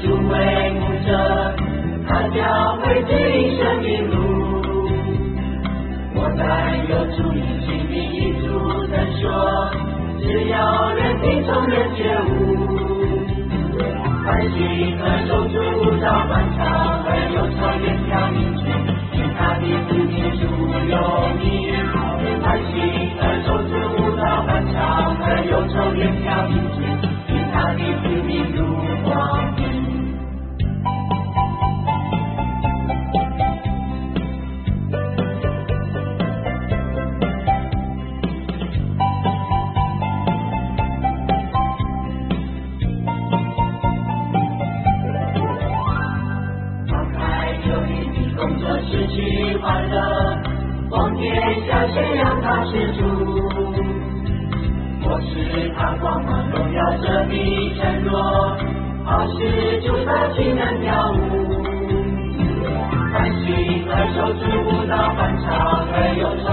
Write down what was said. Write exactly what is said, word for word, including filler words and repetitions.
主为牧者，他将会指引生命路。我在有主意心里，主曾说，只要人听从人觉悟，百姓和守主到满场，而有超越条明君，因他的福音主有名。百姓和守主到满场，而有超越条明君，因他的福音如光明。失去欢乐，光天下宣扬他是主。我是他光芒荣耀着的承诺，好使主的群人跳舞。百姓和守主舞蹈欢唱，而有